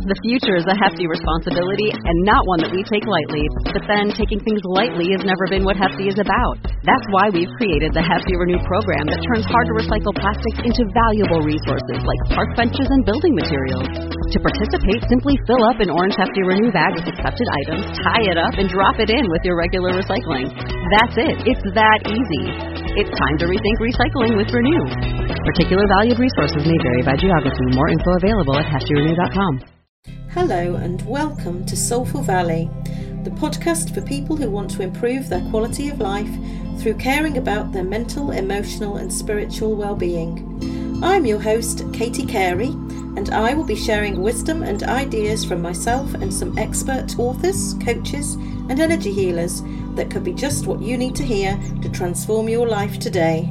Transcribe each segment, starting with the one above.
The future is a hefty responsibility and not one that we take lightly. But then, taking things lightly has never been what Hefty is about. That's why we've created the Hefty Renew program that turns hard-to-recycle plastics into valuable resources like park benches and building materials. To participate, simply fill up an orange Hefty Renew bag with accepted items, tie it up, and drop it in with your regular recycling. That's it. It's that easy. It's time to rethink recycling with Renew. Particular valued resources may vary by geography. More info available at heftyrenew.com. Hello and welcome to Soulful Valley, the podcast for people who want to improve their quality of life through caring about their mental, emotional and spiritual well-being. I'm your host, Katie Carey, and I will be sharing wisdom and ideas from myself and some expert authors, coaches and energy healers that could be just what you need to hear to transform your life today.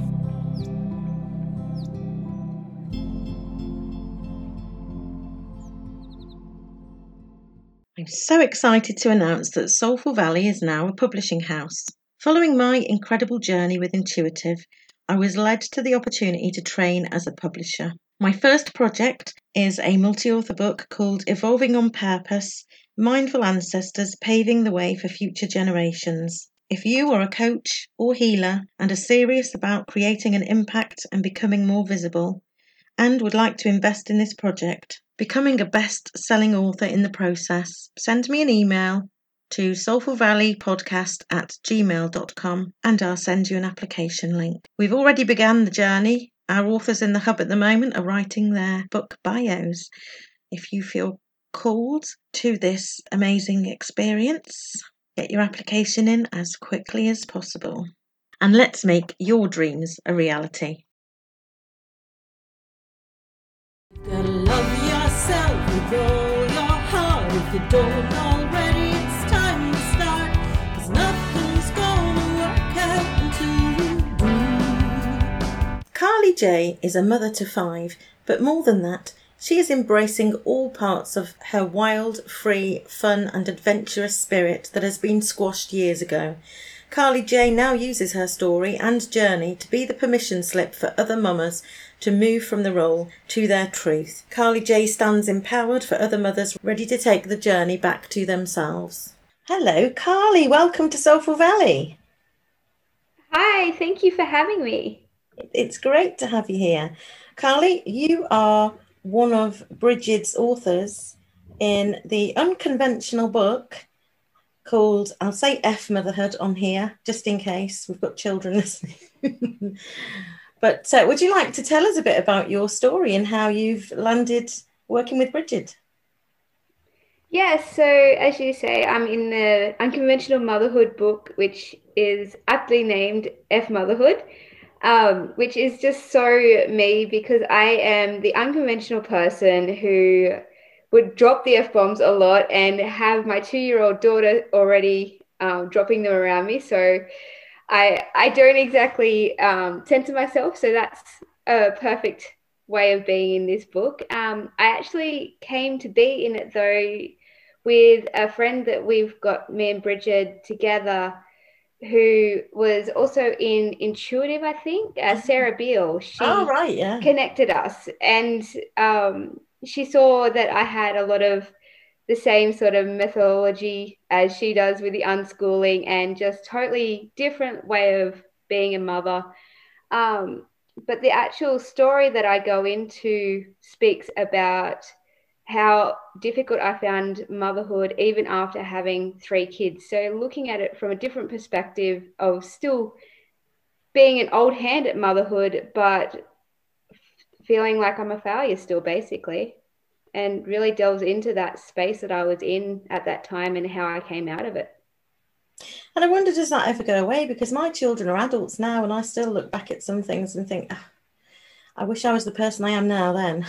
I'm so excited to announce that Soulful Valley is now a publishing house. Following my incredible journey with Intuitive, I was led to the opportunity to train as a publisher. My first project is a multi-author book called Evolving on Purpose, Mindful Ancestors Paving the Way for Future Generations. If you are a coach or healer and are serious about creating an impact and becoming more visible, and would like to invest in this project, becoming a best-selling author in the process, send me an email to soulfulvalleypodcast@gmail.com and I'll send you an application link. We've already begun the journey. Our authors in the hub at the moment are writing their book bios. If you feel called to this amazing experience, get your application in as quickly as possible. And let's make your dreams a reality. Gotta love yourself with all your heart. If you don't already, it's time to start. 'Cause nothing's gonna work out until you do. Carly J is a mother to 5, but more than that, she is embracing all parts of her wild, free, fun and adventurous spirit that has been squashed years ago. Carly J now uses her story and journey to be the permission slip for other mamas to move from the role to their truth. Carly J stands empowered for other mothers ready to take the journey back to themselves. Hello, Carly. Welcome to Soulful Valley. Hi, thank you for having me. It's great to have you here. Carly, you are one of Bridget's authors in the unconventional book called, I'll say F Motherhood on here, just in case we've got children listening. But would you like to tell us a bit about your story and how you've landed working with Bridget? Yes, so as you say, I'm in the Unconventional Motherhood book, which is aptly named F Motherhood, which is just so me because I am the unconventional person who would drop the F-bombs a lot and have my 2-year-old daughter already dropping them around me. So I don't exactly censor myself. So that's a perfect way of being in this book. I actually came to be in it, though, with a friend that we've got, me and Bridget, together, who was also in Intuitive, I think, Sarah Beale. She connected us. And she saw that I had a lot of the same sort of methodology as she does with the unschooling and just totally different way of being a mother. But the actual story that I go into speaks about how difficult I found motherhood even after having 3 kids. So looking at it from a different perspective of still being an old hand at motherhood, but feeling like I'm a failure still, basically, and really delves into that space that I was in at that time and how I came out of it. And I wonder, does that ever go away? Because my children are adults now and I still look back at some things and think, I wish I was the person I am now then.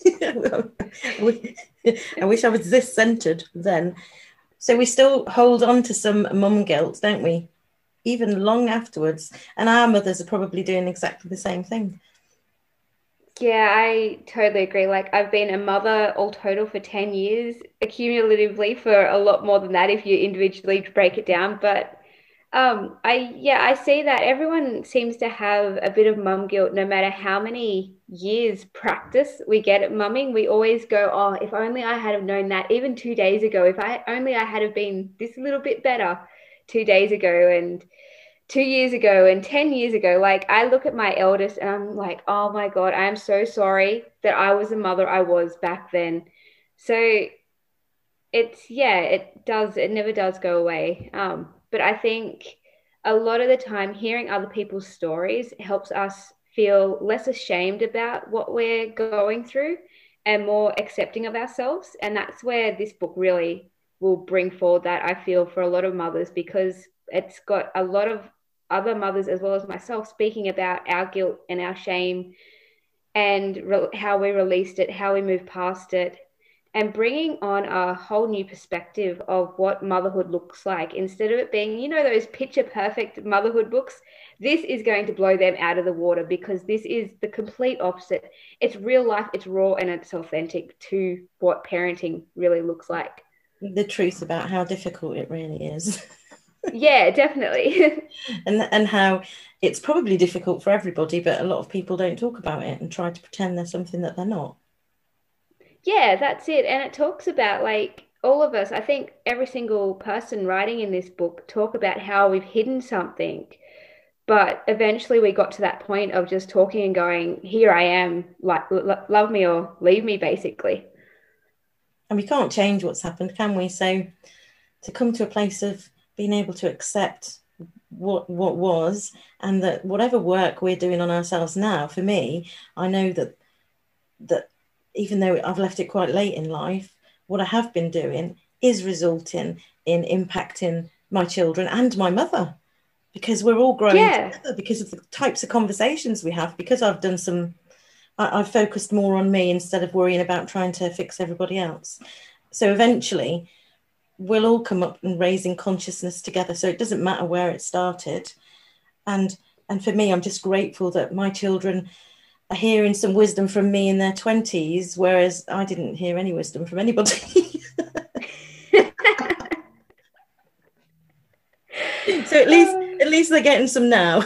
I wish I was this centered then. So we still hold on to some mum guilt, don't we? Even long afterwards. And our mothers are probably doing exactly the same thing. Yeah, I totally agree. Like, I've been a mother all total for 10 years, accumulatively for a lot more than that if you individually break it down. But I see that everyone seems to have a bit of mum guilt no matter how many years practice we get at mumming. We always go, oh, if only I had have known that even 2 days ago, if I only I had have been this little bit better 2 days ago and 2 years ago and 10 years ago. Like I look at my eldest and I'm like, oh my God, I am so sorry that I was the mother I was back then. So it never does go away. But I think a lot of the time hearing other people's stories helps us feel less ashamed about what we're going through and more accepting of ourselves. And that's where this book really will bring forward that, I feel, for a lot of mothers, because it's got a lot of other mothers as well as myself speaking about our guilt and our shame and how we released it, how we moved past it, and bringing on a whole new perspective of what motherhood looks like. Instead of it being, those picture perfect motherhood books, this is going to blow them out of the water, because this is the complete opposite. It's real life, it's raw, and it's authentic to what parenting really looks like. The truth about how difficult it really is. Yeah, definitely. and how it's probably difficult for everybody, but a lot of people don't talk about it and try to pretend they're something that they're not. Yeah, that's it. And it talks about, like, all of us, I think every single person writing in this book talk about how we've hidden something, but eventually we got to that point of just talking and going, here I am, like, love me or leave me, basically. And we can't change what's happened, can we? So to come to a place of being able to accept what was, and that whatever work we're doing on ourselves now, for me, I know that even though I've left it quite late in life, what I have been doing is resulting in impacting my children and my mother, because we're all growing together because of the types of conversations we have, because I've focused more on me instead of worrying about trying to fix everybody else. So eventually we'll all come up and raising consciousness together. So it doesn't matter where it started. And for me, I'm just grateful that my children are hearing some wisdom from me in their 20s, whereas I didn't hear any wisdom from anybody. So at least they're getting some now.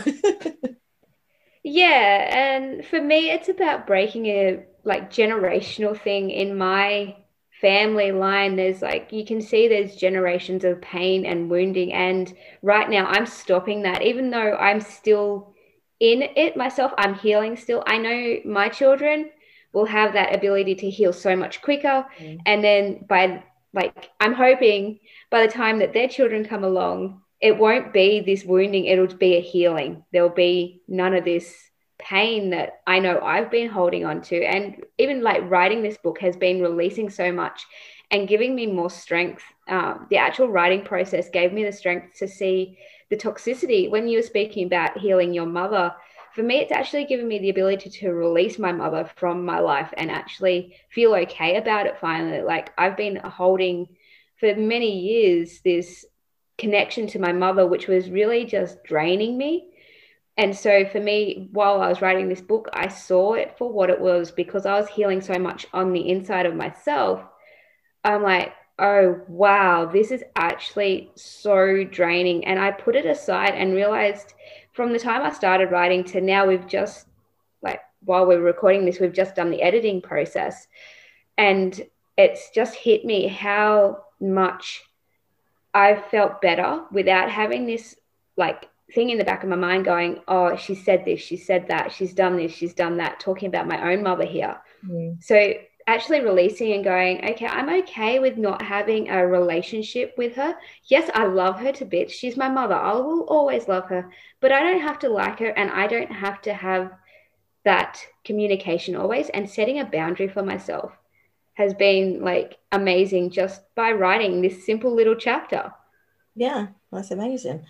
Yeah, and for me, it's about breaking a generational thing in my family line. There's you can see there's generations of pain and wounding, and right now I'm stopping that. Even though I'm still in it myself, I'm healing still. I know my children will have that ability to heal so much quicker. And then I'm hoping by the time that their children come along, it won't be this wounding, it'll be a healing. There'll be none of this pain that I know I've been holding on to. And even writing this book has been releasing so much and giving me more strength. The actual writing process gave me the strength to see the toxicity. When you were speaking about healing your mother, for me, it's actually given me the ability to release my mother from my life and actually feel okay about it finally. I've been holding for many years this connection to my mother, which was really just draining me. And so for me, while I was writing this book, I saw it for what it was, because I was healing so much on the inside of myself. I'm like, oh, wow, this is actually so draining. And I put it aside and realized from the time I started writing to now, we've just, while we're recording this, we've just done the editing process. And it's just hit me how much I felt better without having this thing in the back of my mind going, oh, she said this, she said that, she's done this, she's done that, talking about my own mother here. So actually releasing and going, okay, I'm okay with not having a relationship with her. Yes, I love her to bits. She's my mother. I will always love her, but I don't have to like her, and I don't have to have that communication always. And setting a boundary for myself has been amazing just by writing this simple little chapter. Yeah, that's amazing.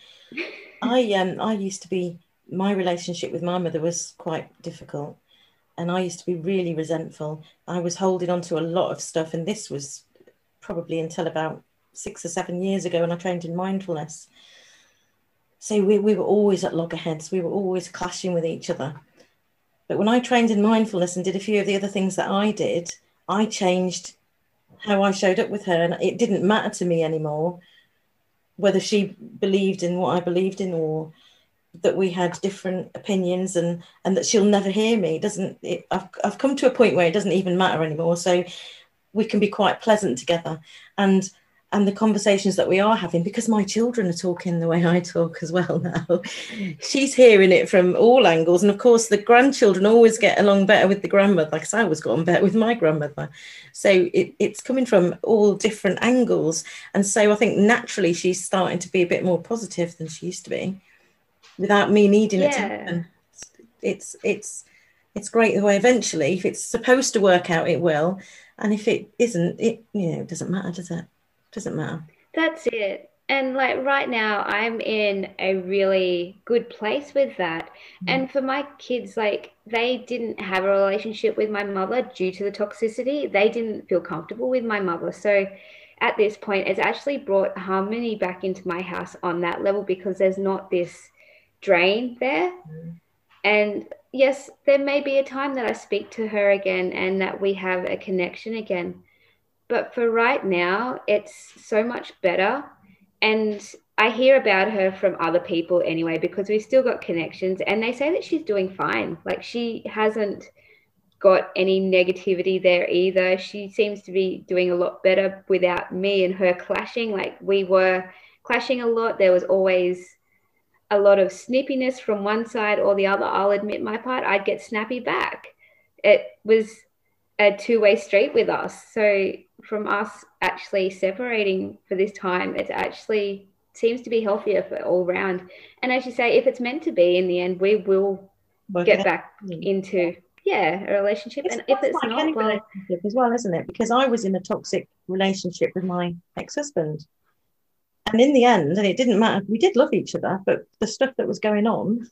I used to be, my relationship with my mother was quite difficult, and I used to be really resentful. I was holding on to a lot of stuff, and this was probably until about 6 or 7 years ago when I trained in mindfulness. So we were always at loggerheads. We were always clashing with each other. But when I trained in mindfulness and did a few of the other things that I did, I changed how I showed up with her, and it didn't matter to me anymore whether she believed in what I believed in, or that we had different opinions, and that she'll never hear me. I've come to a point where it doesn't even matter anymore. So we can be quite pleasant together, and the conversations that we are having, because my children are talking the way I talk as well now, she's hearing it from all angles. And of course the grandchildren always get along better with the grandmother, because I always got on better with my grandmother. So it's coming from all different angles. And so I think naturally she's starting to be a bit more positive than she used to be, without me needing it to happen. It's great the way eventually, if it's supposed to work out, it will. And if it isn't, it doesn't matter, does it? Doesn't matter. That's it. And like right now, I'm in a really good place with that. And for my kids, like they didn't have a relationship with my mother due to the toxicity. They didn't feel comfortable with my mother. So at this point, it's actually brought harmony back into my house on that level, because there's not this drain there. And yes, there may be a time that I speak to her again and that we have a connection again. But for right now, it's so much better. And I hear about her from other people anyway, because we've still got connections, and they say that she's doing fine. Like she hasn't got any negativity there either. She seems to be doing a lot better without me and her clashing. Like we were clashing a lot. There was always a lot of snippiness from one side or the other. I'll admit my part. I'd get snappy back. It was a two-way street with us. So from us actually separating for this time, it actually seems to be healthier for all round. And as you say, if it's meant to be, in the end, we will get back into a relationship. And if it's like not, any relationship as well, isn't it? Because I was in a toxic relationship with my ex-husband, and in the end, and it didn't matter, we did love each other, but the stuff that was going on,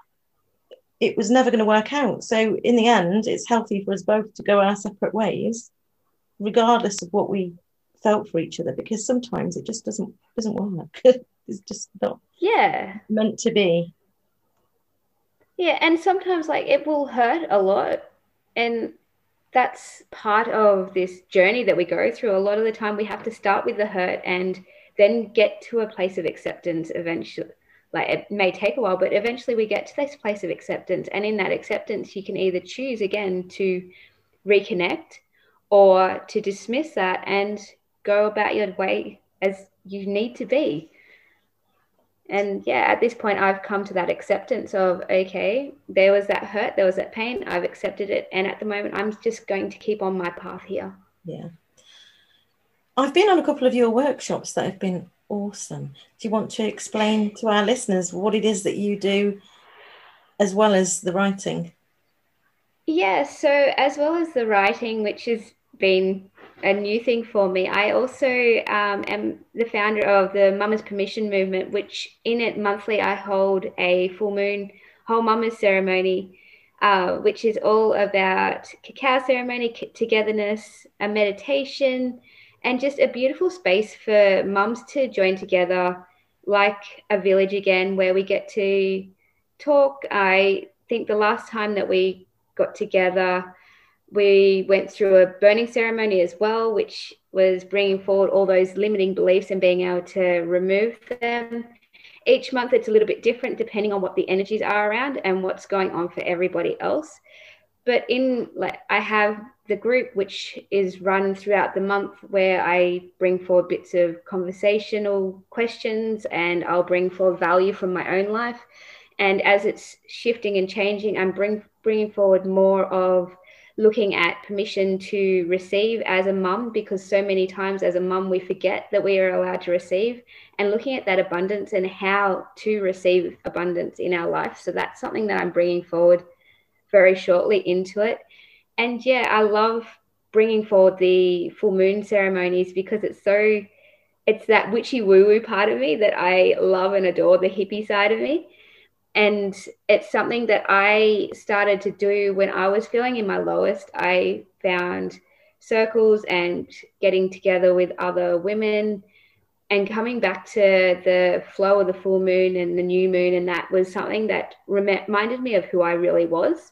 it was never going to work out. So in the end, it's healthy for us both to go our separate ways, regardless of what we felt for each other, because sometimes it just doesn't work. It's just not meant to be. Yeah, and sometimes like it will hurt a lot, and that's part of this journey that we go through. A lot of the time we have to start with the hurt and then get to a place of acceptance eventually. Like it may take a while, but eventually we get to this place of acceptance. And in that acceptance, you can either choose again to reconnect or to dismiss that and go about your way as you need to be. And at this point, I've come to that acceptance of, okay, there was that hurt, there was that pain, I've accepted it. And at the moment, I'm just going to keep on my path here. Yeah. I've been on a couple of your workshops that have been awesome. Do you want to explain to our listeners what it is that you do as well as the writing? Yeah, so as well as the writing, which has been a new thing for me, I also am the founder of the Mama's Permission movement, which in it monthly I hold a full moon whole Mama's ceremony, which is all about cacao ceremony, togetherness, a meditation, and just a beautiful space for mums to join together like a village again, where we get to talk. I think the last time that we got together, we went through a burning ceremony as well, which was bringing forward all those limiting beliefs and being able to remove them. Each month it's a little bit different depending on what the energies are around and what's going on for everybody else. But I have the group which is run throughout the month, where I bring forward bits of conversational questions and I'll bring forward value from my own life. And as it's shifting and changing, I'm bringing forward more of looking at permission to receive as a mum, because so many times as a mum we forget that we are allowed to receive, and looking at that abundance and how to receive abundance in our life. So that's something that I'm bringing forward very shortly into it. And I love bringing forward the full moon ceremonies, because it's that witchy woo-woo part of me that I love and adore, the hippie side of me. And it's something that I started to do when I was feeling in my lowest. I found circles and getting together with other women and coming back to the flow of the full moon and the new moon. And that was something that reminded me of who I really was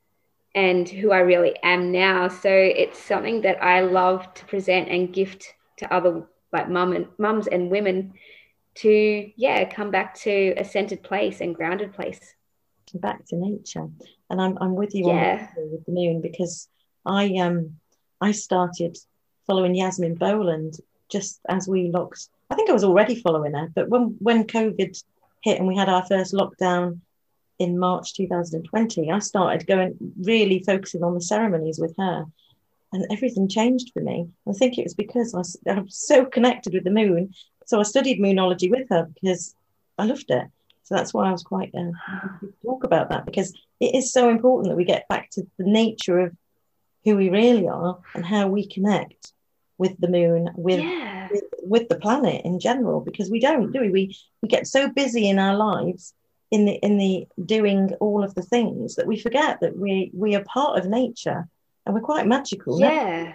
and who I really am now. So it's something that I love to present and gift to other mums and women, to, come back to a centered place and grounded place. Back to nature. And I'm with you on Yeah. with the moon, because I started following Yasmin Boland just as we locked. I think I was already following her, but when COVID hit and we had our first lockdown in March 2020, I started really focusing on the ceremonies with her, and everything changed for me. I think it was because I'm so connected with the moon. So I studied moonology with her because I loved it. So that's why I was quite happy to talk about that, because it is so important that we get back to the nature of who we really are and how we connect with the moon, with the planet in general, because we don't, do we? We get so busy in our lives in the doing all of the things that we forget that we are part of nature and we're quite magical. Yeah.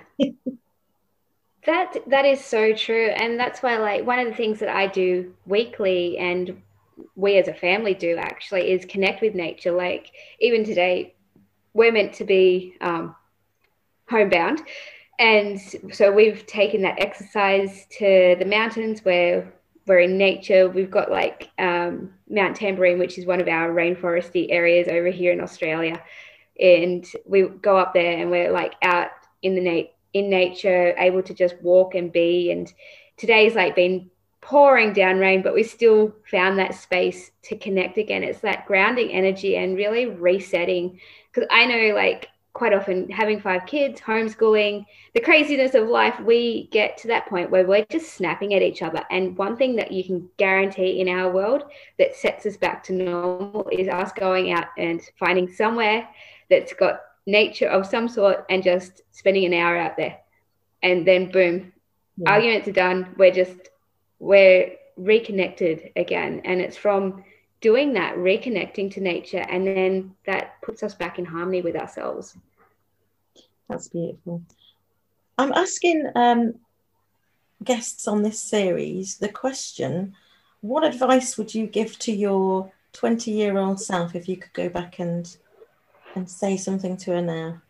That is so true. And that's why, like, one of the things that I do weekly, and we as a family do actually, is connect with nature. Like, even today, we're meant to be homebound. And so we've taken that exercise to the mountains where we're in nature. We've got like Mount Tamborine, which is one of our rainforesty areas over here in Australia. And we go up there and we're like out in in nature, able to just walk and be. And today's like been pouring down rain, but we still found that space to connect again. It's that grounding energy and really resetting. Because I know, like, quite often having 5 kids, homeschooling, the craziness of life, we get to that point where we're just snapping at each other. And one thing that you can guarantee in our world that sets us back to normal is us going out and finding somewhere that's got nature of some sort and just spending an hour out there. And then boom, arguments are done. We're reconnected again. And it's from doing that, reconnecting to nature, and then that puts us back in harmony with ourselves. That's beautiful. I'm asking guests on this series the question, what advice would you give to your 20-year-old self if you could go back and say something to her now?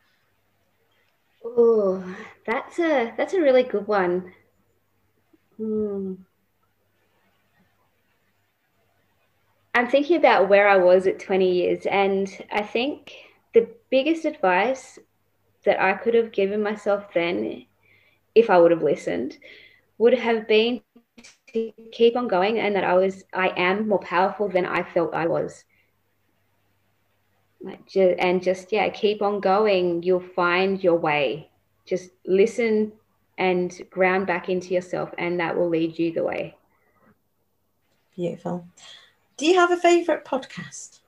Oh, that's a really good one. I'm thinking about where I was at 20 years, and I think the biggest advice that I could have given myself then, if I would have listened, would have been to keep on going, and that I am more powerful than I felt I was. Just keep on going. You'll find your way. Just listen and ground back into yourself, and that will lead you the way. Beautiful. Do you have a favourite podcast?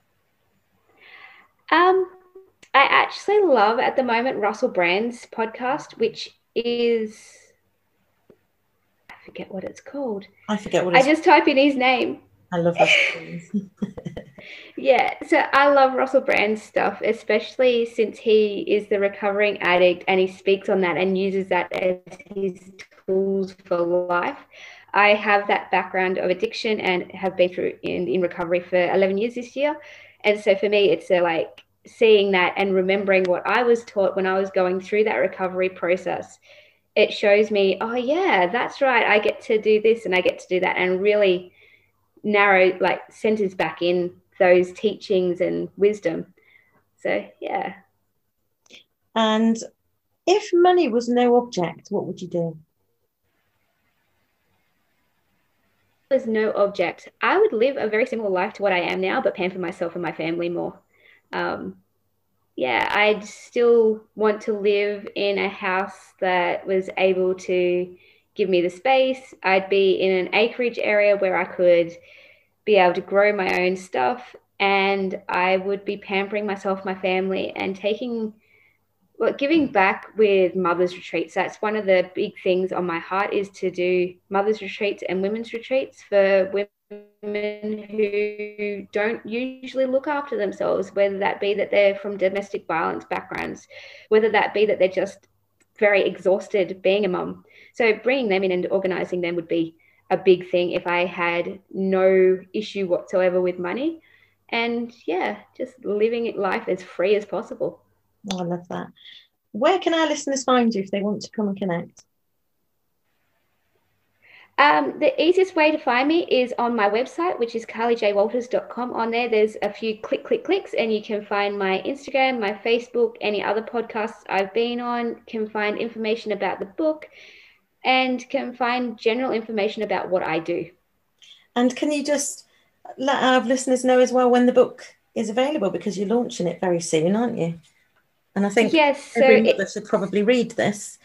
I actually love at the moment Russell Brand's podcast, which is, I forget what it's called. I just type in his name. I love Russell Brand. Yeah, so I love Russell Brand's stuff, especially since he is the recovering addict and he speaks on that and uses that as his tools for life. I have that background of addiction and have been through in recovery for 11 years this year. And so for me, it's like seeing that and remembering what I was taught when I was going through that recovery process. It shows me, oh yeah, that's right. I get to do this and I get to do that, and really narrow, like, centers back in those teachings and wisdom. So, yeah. And if money was no object, what would you do? There's no object, I would live a very similar life to what I am now, but pamper myself and my family more. I'd still want to live in a house that was able to give me the space. I'd be in an acreage area where I could be able to grow my own stuff, and I would be pampering myself, my family, and giving back with mothers' retreats. That's one of the big things on my heart, is to do mothers' retreats and women's retreats for women who don't usually look after themselves, whether that be that they're from domestic violence backgrounds, whether that be that they're just very exhausted being a mum. So bringing them in and organising them would be a big thing if I had no issue whatsoever with money. And just living life as free as possible. Oh, I love that. Where can our listeners find you if they want to come and connect? The easiest way to find me is on my website, which is carlyjwalters.com. On there, there's a few clicks, and you can find my Instagram, my Facebook, any other podcasts I've been on, can find information about the book, and can find general information about what I do. And can you just let our listeners know as well when the book is available, because you're launching it very soon, aren't you? And I think every mother should probably read this.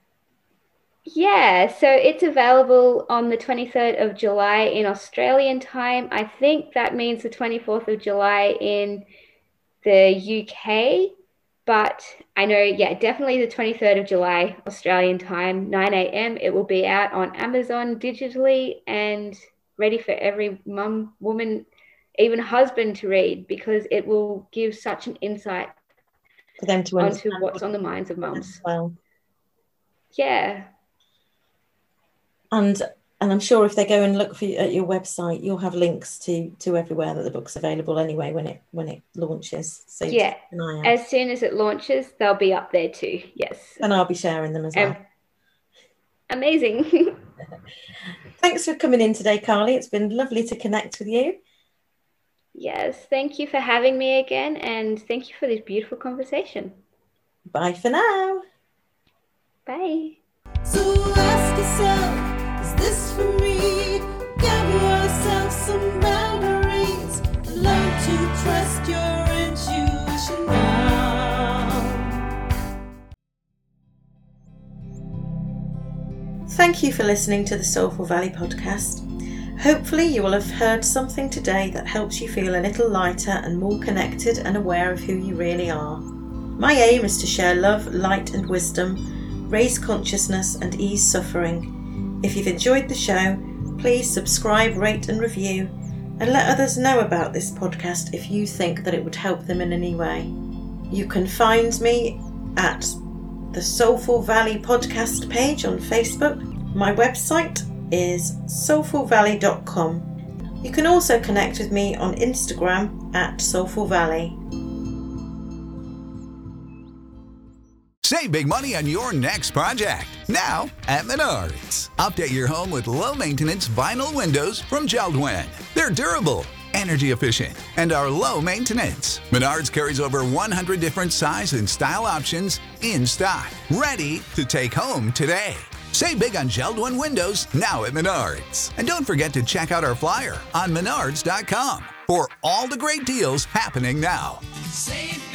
Yeah, so it's available on the 23rd of July in Australian time. I think that means the 24th of July in the UK, but I know, definitely the 23rd of July Australian time, 9 a.m. It will be out on Amazon digitally and ready for every mum, woman, even husband to read, because it will give such an insight for them to onto what's on the minds of mums. Well, yeah. And I'm sure if they go and look at your website, you'll have links to everywhere that the book's available anyway when it launches. So yeah, as soon as it launches, they'll be up there too. Yes, and I'll be sharing them as well. Amazing. Thanks for coming in today, Carly. It's been lovely to connect with you. Yes, thank you for having me again, and thank you for this beautiful conversation. Bye for now. Bye. So ask yourself, is this for me? Give yourself some boundaries. Learn to trust your intuition now. Thank you for listening to the Soulful Valley podcast. Hopefully you will have heard something today that helps you feel a little lighter and more connected and aware of who you really are. My aim is to share love, light and wisdom, raise consciousness and ease suffering. If you've enjoyed the show, please subscribe, rate and review, and let others know about this podcast if you think that it would help them in any way. You can find me at the Soulful Valley podcast page on Facebook. My website is soulfulvalley.com. You can also connect with me on Instagram at Soulful Valley. Save big money on your next project, now at Menards. Update your home with low-maintenance vinyl windows from JELD-WEN. They're durable, energy efficient, and are low maintenance. Menards carries over 100 different size and style options in stock, ready to take home today. Save big on JELD-WEN windows now at Menards. And don't forget to check out our flyer on menards.com for all the great deals happening now. Save